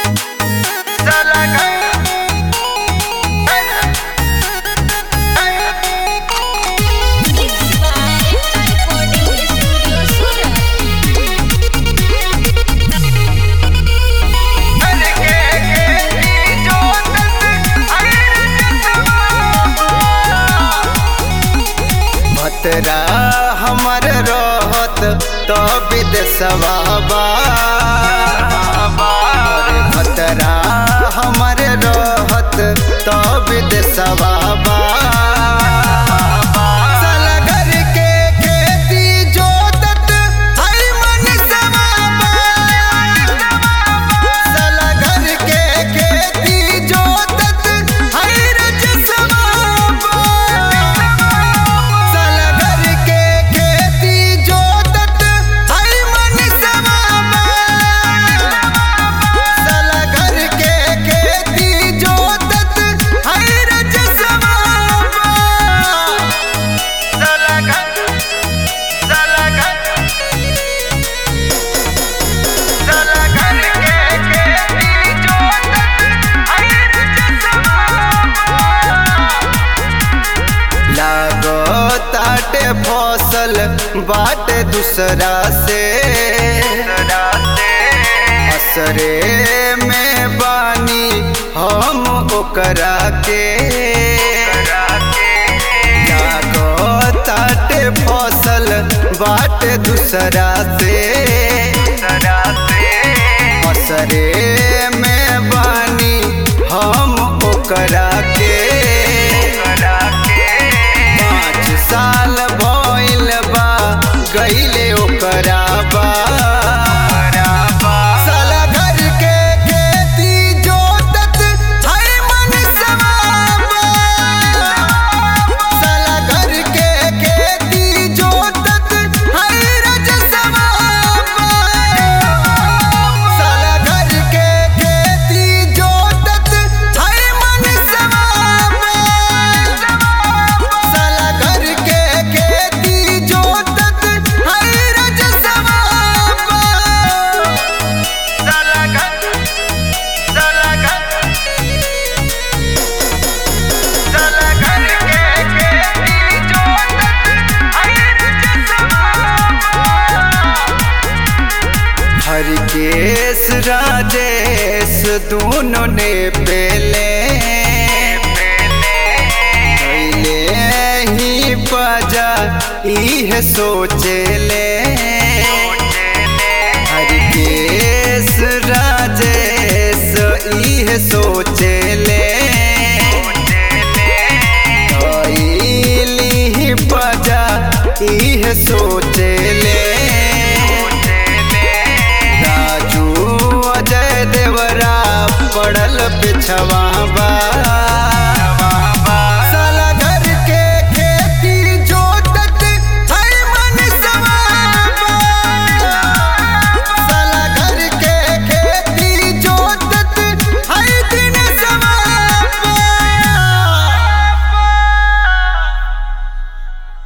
भतरा हमर रहत तो विदेशवा बा। भतरा हमर रहत तो विदेशवा बा। ताटे फसल बाटे दूसरा से असरे में बानी हम ओकरा के। ताटे फसल बाटे दूसरा से असरे में बानी हम ओकरा के। साल भइल बा गइले ओकरा बा। साला घर के खेती जोतत है मनसवा बा। साला घर के खेती जोतत है रजसवा बा। साला घर के खेती जोतत है मनसवा बा। साला घर खेती जोतत है रजसवा बा। साला घर के खेती जोतत है रजसवा बा। हरिकेश राजेश दोनों ने पेले ही बजा इह सोचेले। हरिकेश राजेश इह सोचेले। बजा इह सोच